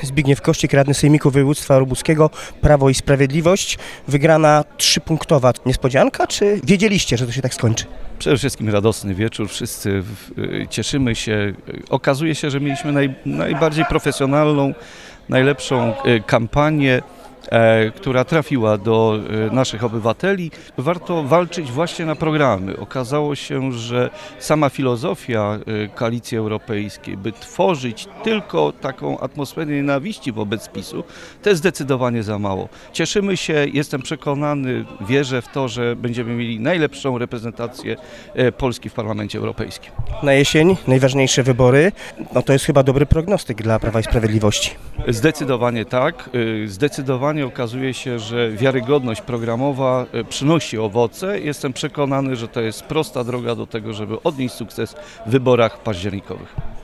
Zbigniew Kościk, radny Sejmiku Województwa Lubuskiego, Prawo i Sprawiedliwość. Wygrana 3-punktowa. Niespodzianka, czy wiedzieliście, że to się tak skończy? Przede wszystkim radosny wieczór, wszyscy cieszymy się. Okazuje się, że mieliśmy najbardziej profesjonalną, najlepszą kampanię, która trafiła do naszych obywateli. Warto walczyć właśnie na programy. Okazało się, że sama filozofia Koalicji Europejskiej, by tworzyć tylko taką atmosferę nienawiści wobec PiS-u, to jest zdecydowanie za mało. Cieszymy się, jestem przekonany, wierzę w to, że będziemy mieli najlepszą reprezentację Polski w Parlamencie Europejskim. Na jesień najważniejsze wybory. No to jest chyba dobry prognostyk dla Prawa i Sprawiedliwości. Zdecydowanie tak. Zdecydowanie okazuje się, że wiarygodność programowa przynosi owoce. Jestem przekonany, że to jest prosta droga do tego, żeby odnieść sukces w wyborach październikowych.